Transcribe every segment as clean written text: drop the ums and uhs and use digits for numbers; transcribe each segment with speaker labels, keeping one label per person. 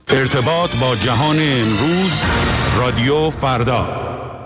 Speaker 1: ارتباط با جهان امروز، رادیو فردا.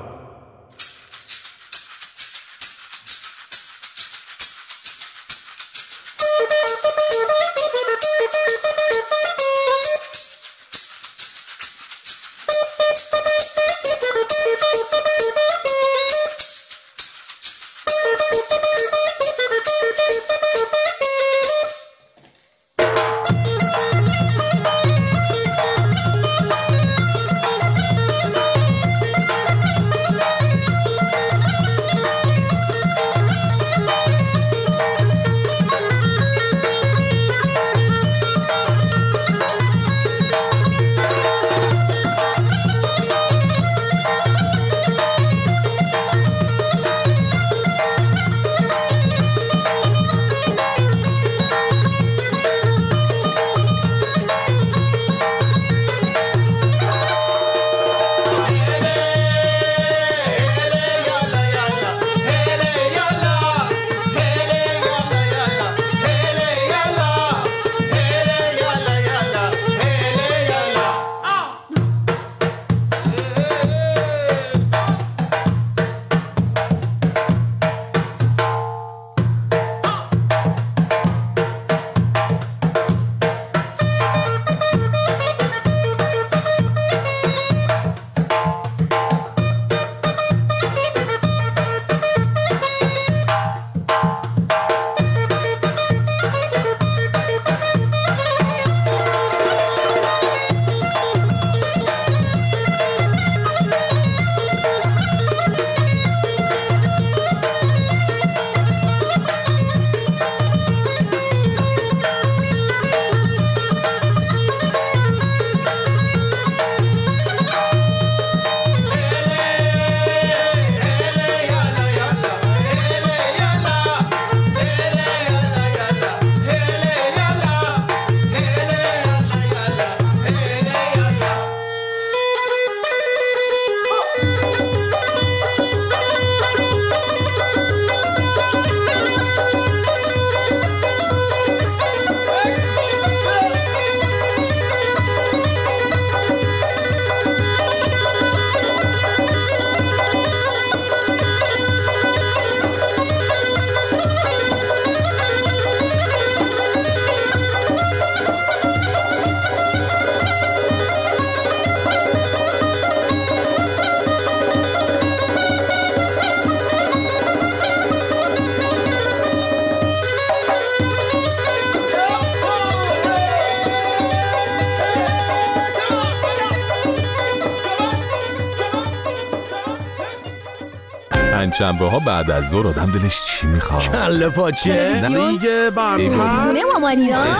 Speaker 2: شنبه ها بعد از ظهر آدم دلش چی میخواد؟
Speaker 3: کله پاچه دیگه
Speaker 4: خونه مامانی ها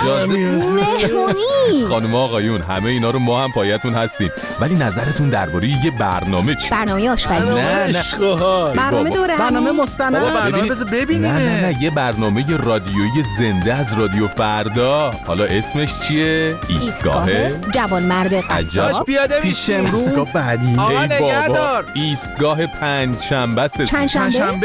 Speaker 4: مهمونی.
Speaker 2: خانم آقایون همه اینا رو ما هم پایتون هستیم، ولی نظرتون درباره یه برنامه چی؟
Speaker 4: برنامه آشپزی.
Speaker 2: نه
Speaker 4: برنامه دوره،
Speaker 3: برنامه مستند، برنامه بذار ببینیم.
Speaker 2: نه یه برنامه رادیویی زنده از رادیو فردا. حالا اسمش چیه؟ ایستگاه
Speaker 4: جوانمرد قصاب.
Speaker 3: پیاده پیش امروز ایستگاه بعدی.
Speaker 2: آقا نگهدار. ایستگاه پنجشنبه است.
Speaker 3: پنجشنبه؟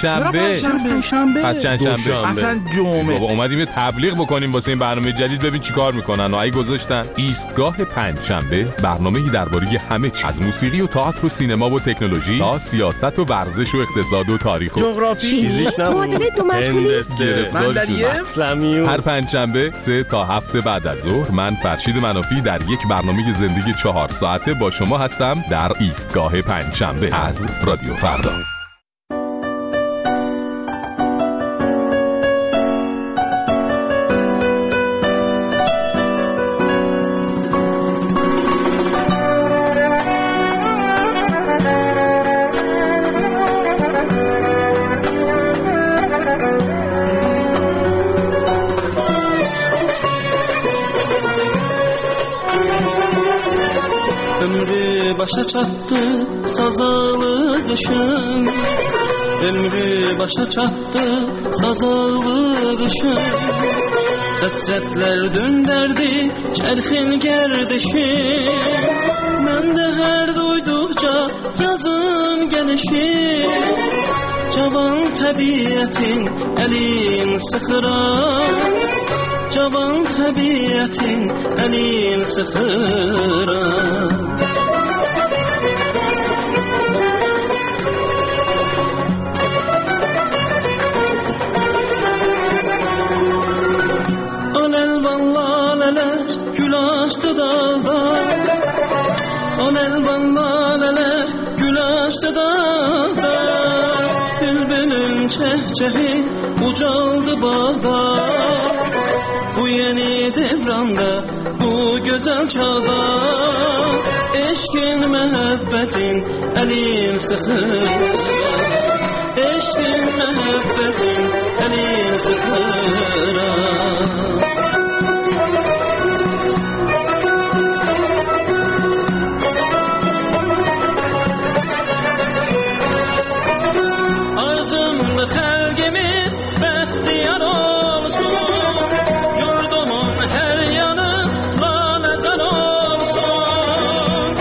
Speaker 2: پس چندشنبه.
Speaker 3: اصلا جمعه.
Speaker 2: بابا اومدیم یه تبلیغ بکنیم واسه این برنامه جدید، ببین چیکار میکنن. اگه گذاشتن ایستگاه پنجشنبه، برنامه‌ای درباره همه چیز، از موسیقی و تئاتر و سینما و تکنولوژی تا سیاست و ورزش و اقتصاد و تاریخ و
Speaker 3: جغرافی،
Speaker 4: معادله دو مشغولی،
Speaker 3: اسلامی.
Speaker 2: هر پنجشنبه 3 تا 7 بعد از ظهر من فرشید منافی در یک برنامه زندگی 4 ساعته با شما هستم در ایستگاه پنجشنبه از رادیو فردا.
Speaker 5: Başa çattı sazalı kışım, ömrü başa çattı sazalı kışım. Hasretler dönderdi çerxin gerdişim, ben de her duydukça yazın gelişim. Cavan tabiatin elin sıxıram, cavan təbiətin əlin sıxıram. Al-əlvan lalələr gül açdı dağda, al-əlvan lalələr gül açdı dağda, bülbülün çəhçəhi ucaldı bağda. Bu yeni devranda, bu gözəl çağda, eşqin, məhəbbətin əlin sıxıram. Eşqin, məhəbbətin əlin sıxıram. Arzumda xəlqimiz bəxtiyar olsun, yurdumun hər yanı laləzər olsun.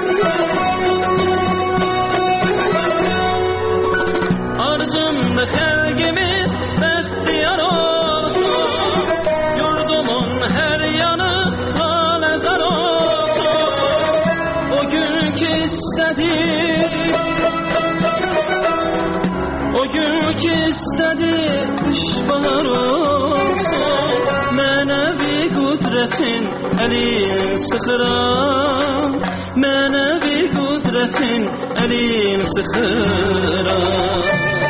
Speaker 5: Arzumda xəlqimiz bəxtiyar olsun, yurdumun hər yanı laləzər olsun. O gün ki istədik, o gün ki istədi qış bahar olsun, mənəvi qüdrətin əlin sıxıram, mənəvi qüdrətin əlin sıxıram.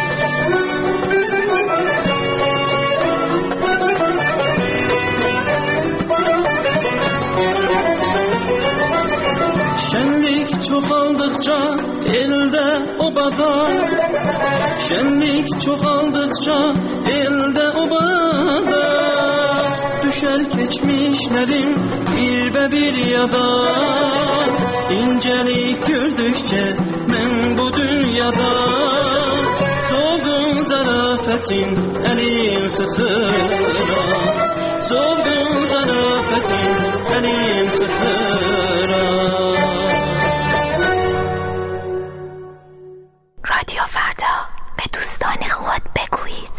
Speaker 5: Şənlik çoxaldıqca eldə obada, şənlik çoxaldıqca eldə obada, düşər keçmişlərim bir yada. İncəlik gördükcə mən bu dünyada, soğuğun zarafətin əlin sıxıram, soğuğun zarafətin əlin sıxıram.
Speaker 6: رادیو فردا، به دوستان خود بگویید.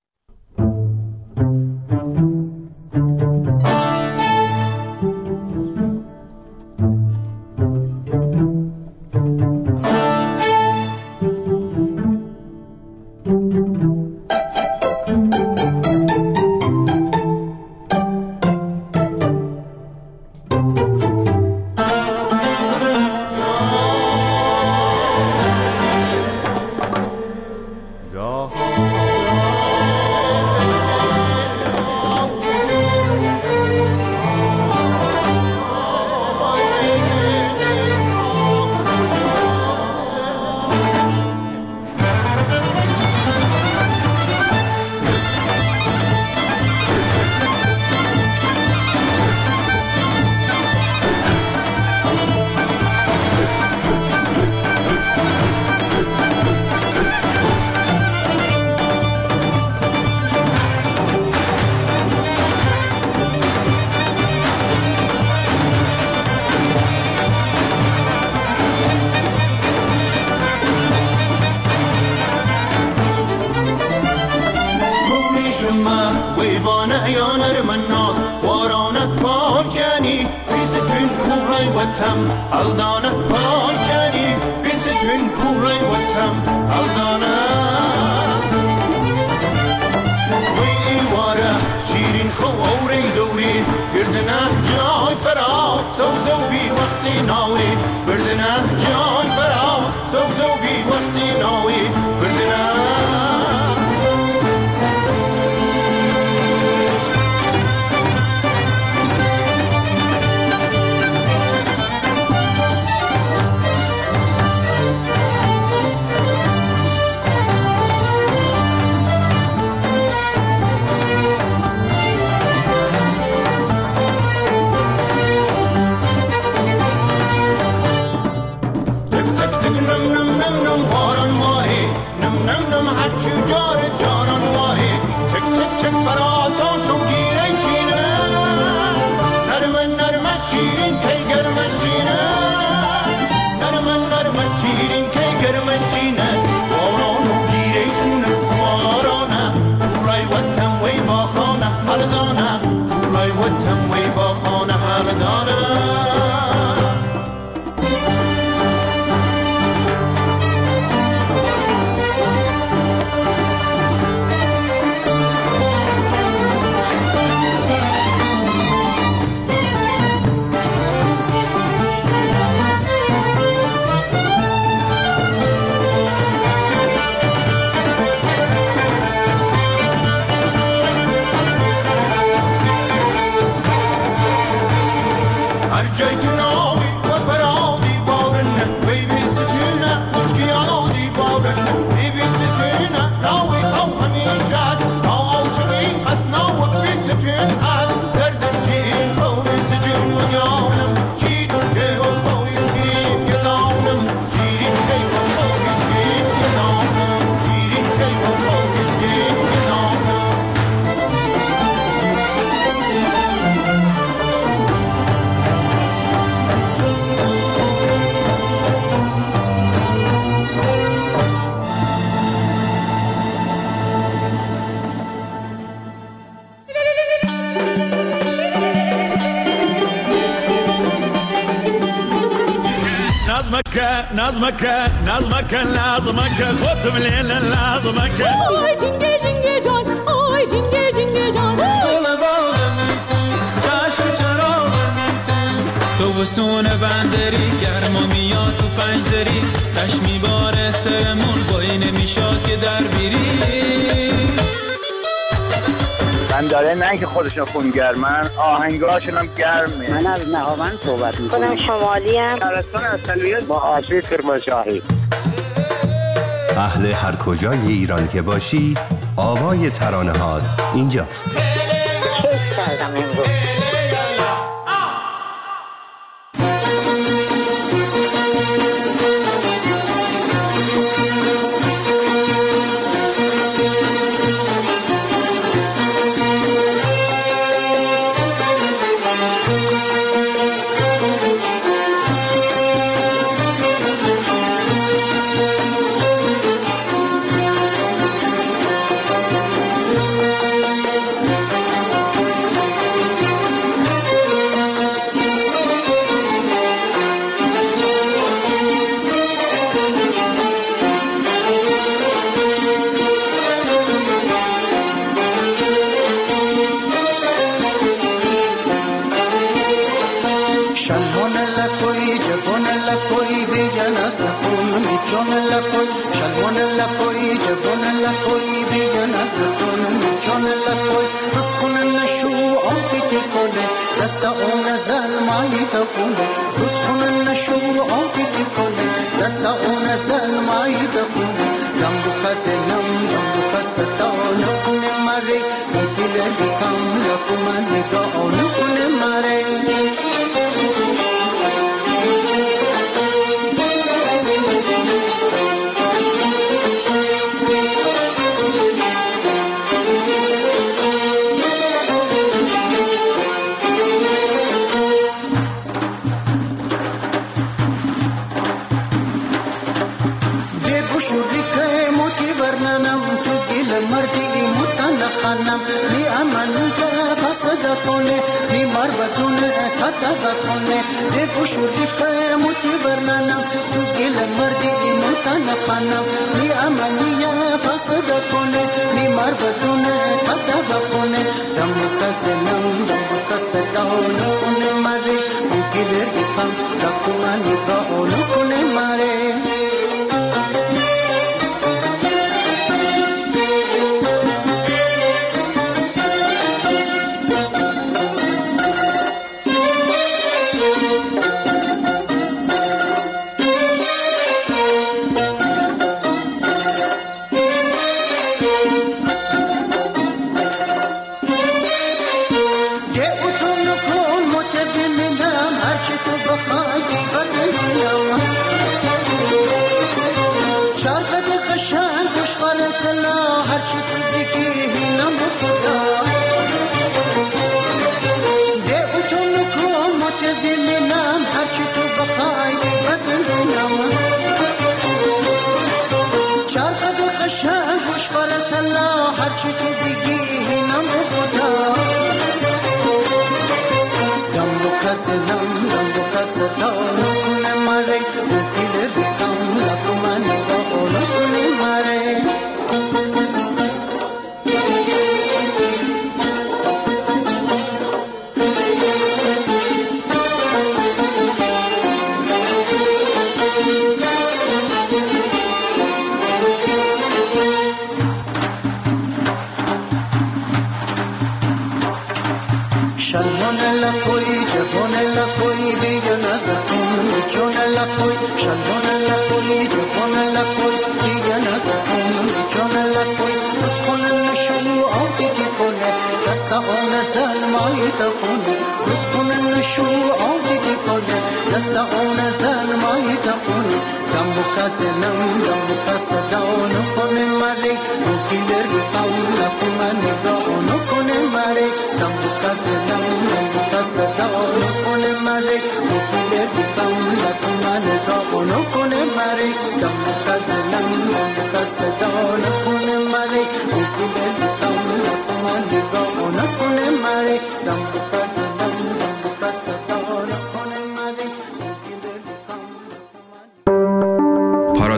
Speaker 7: Aldana pakani, bisetün kuray vatam aldana. Vay vara şirin khawri dawri, girdna jay farab, so bi waqti nawi, girdna jay farab, so bi waqti nawi, girdna.
Speaker 8: نظمك خود مليل نظمك
Speaker 9: آی جنگه جنگه جان آی جنگه جنگه جان
Speaker 5: گل باغم تو چشم چراغم تو بسون بندری گرما میاد تو پنجدری تش میباره سرمون بایی نمیشاد که در بیری
Speaker 10: من داره نه که خودشون خونگرمن آهنگاشون هم گرمه.
Speaker 11: من از نهاوند صحبت میکنم.
Speaker 12: خودم شمالی ام.
Speaker 10: شهرستان اصلیت با آسیب کرمانشاهی.
Speaker 13: اهل هر کجای ایران که باشی آوای ترانه‌هات اینجاست.
Speaker 12: کیف کردم امروز.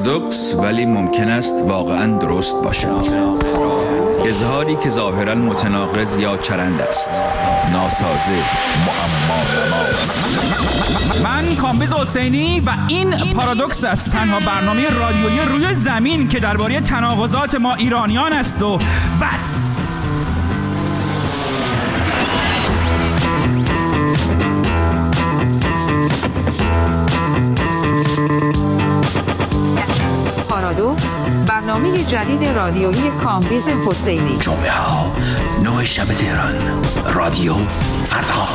Speaker 14: پارادوکس ولی ممکن است واقعاً درست باشد. اظهاری که ظاهراً متناقض یا چرند است. ناسازه، معما.
Speaker 15: من کامبیز حسینی و این پارادوکس است، تنها برنامه رادیویی روی زمین که درباره تناقضات ما ایرانیان است و بس.
Speaker 16: پارادوکس، برنامه جدید رادیویی کامبیز حسینی.
Speaker 17: جمعه ها 9 شب تهران، رادیو فردا.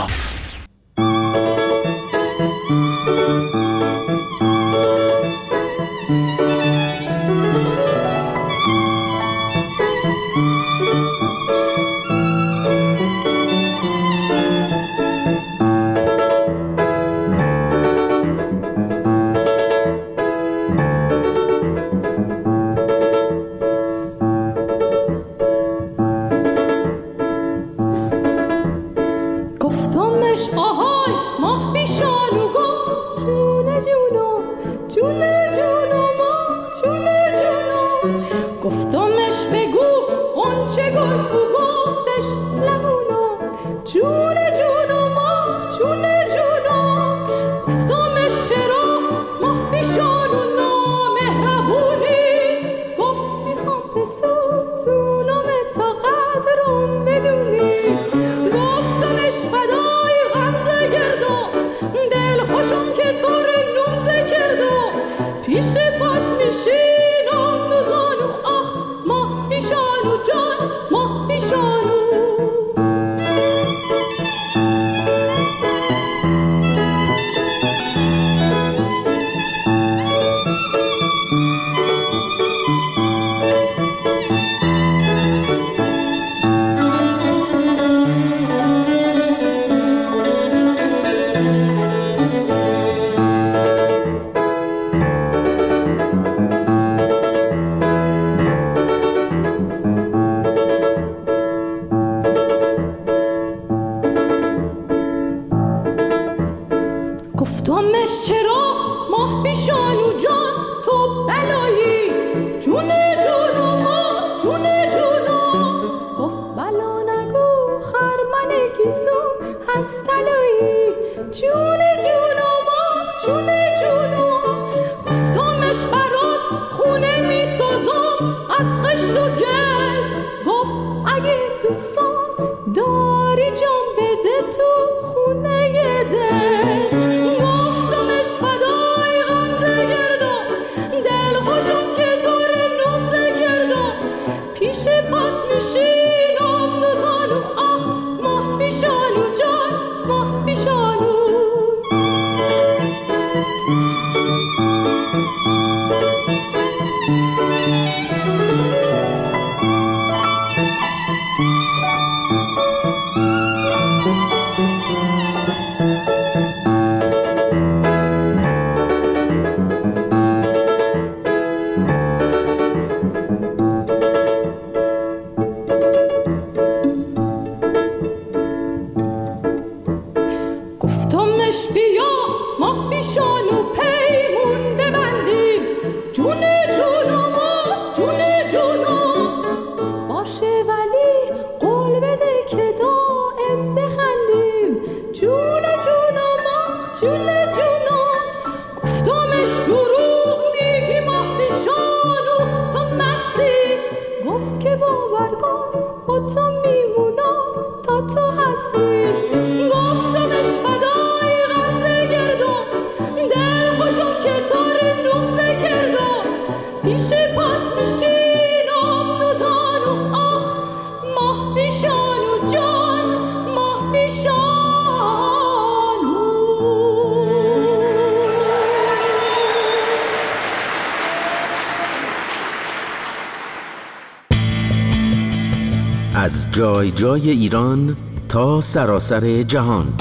Speaker 18: از جای جای ایران تا سراسر جهان،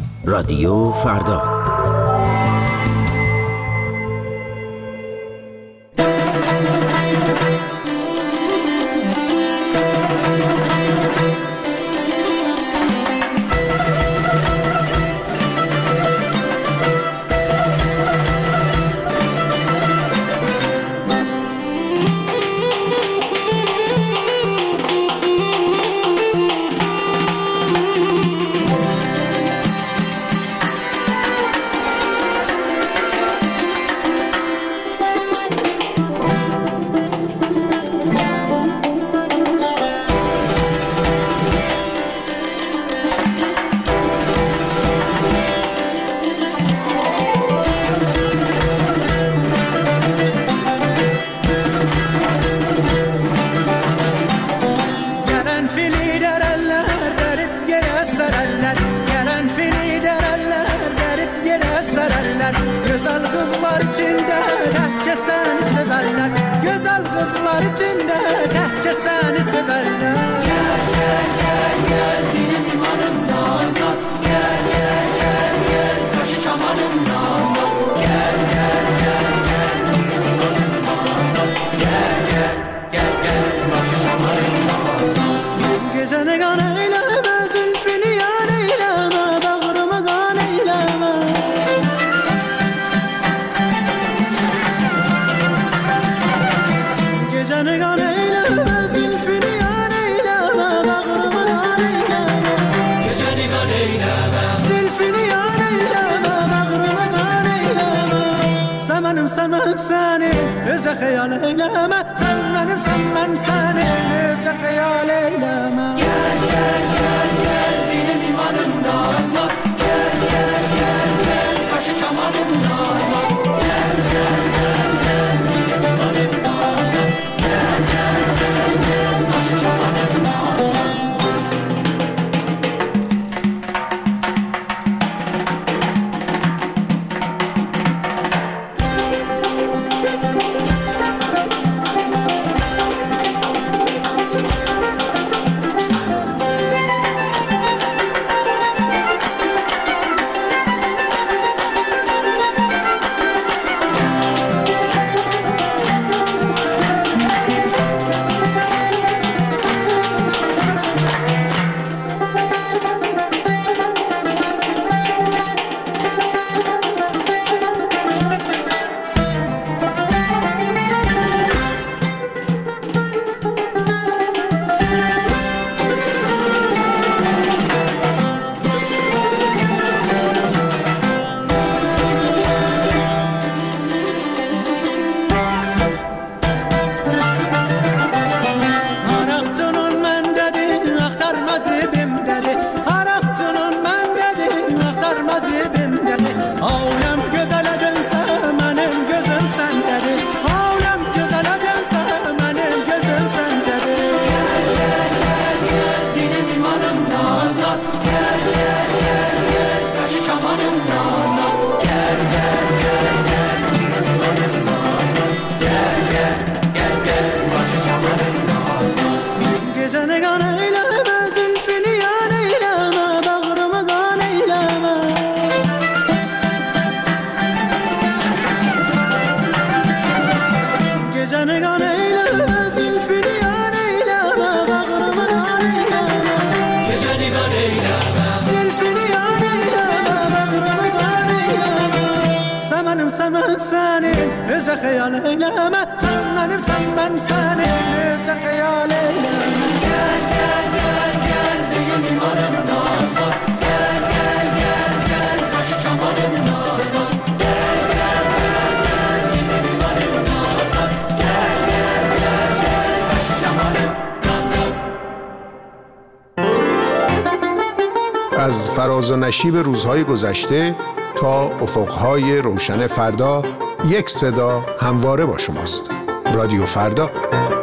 Speaker 18: رادیو فردا.
Speaker 5: سمنم سمن سنه از خیال ایلما سمنم سمن سنه از خیال ایلما گل گل گل گل بینه میمانم ناز ناز گل گل گل گل کاش شمالم ناز ناز گل گل گل گل بینه میمانم ناز ناز گل گل گل گل کاش شمالم ناز ناز سمن سنه از خیال ایلما سمنم سمن سنه از خیال ایلما گل گل گل گل دیگه میمانم ناز ناز گل گل گل گل کاش شمالم ناز ناز گل گل گل گل دیگه میمانم ناز ناز گل گل گل گل کاش شمالم ناز ناز.
Speaker 19: از فراز و نشیب روزهای گذشته تا افقهای روشن فردا یک صدا همواره با شماست. رادیو فردا.